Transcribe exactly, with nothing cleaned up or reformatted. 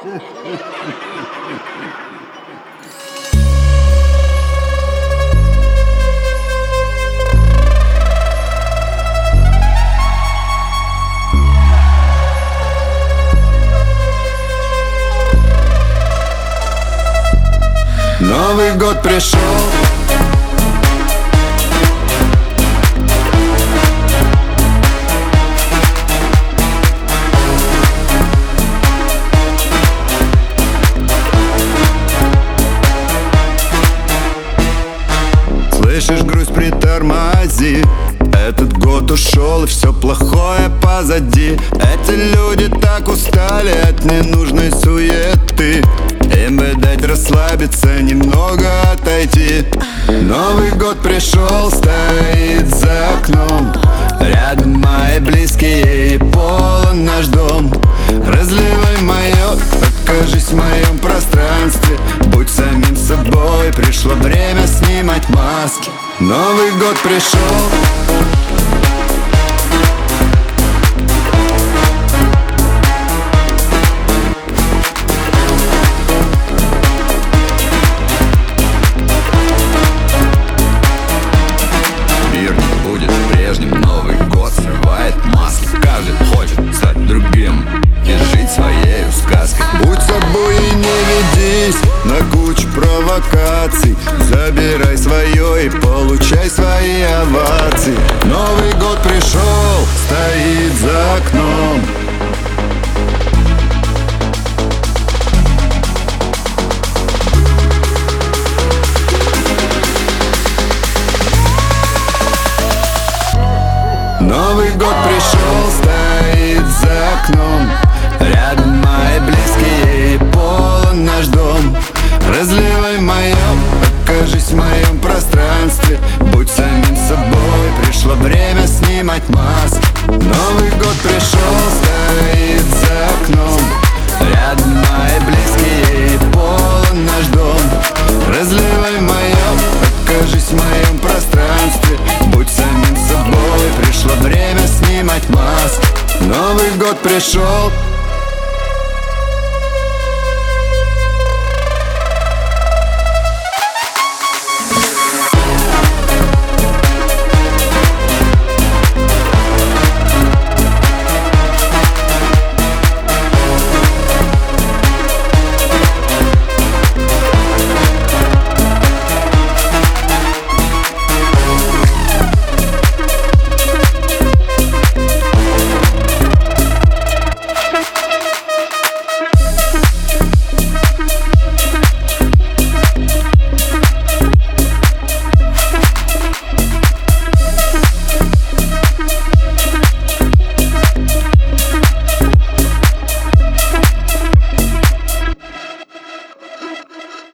Новый год пришел. Слышишь, грусть, притормози. Этот год ушел, и все плохое позади. Эти люди так устали от ненужной суеты. Им бы дать расслабиться, немного отойти. Новый год пришел, стоит за окном. Рядом мои близкие, и полон наш дом. Разливай мое, окажись в моем пространстве. Будь самим собой, пришло время снимать маски. Новый год пришел. Новый год срывает маски. Каждый хочет стать другим и жить своей сказкой. Будь собой и не ведись на кучу провокаций. Забирай свое и получай свои овации. Новый год пришел, стоит за окном. Новый год пришел, стоит за окном. Рядом мои близкие, и полон наш дом. Разливай мое, окажись в моем пространстве. Будь самим собой, пришло время снимать маски. Новый год пришел, стоит за окном. Рядом мои близкие, и полон наш дом. Разливай мое, окажись в моем пространстве. Будь самим собой, пришло время снимать маски. Новый год пришел.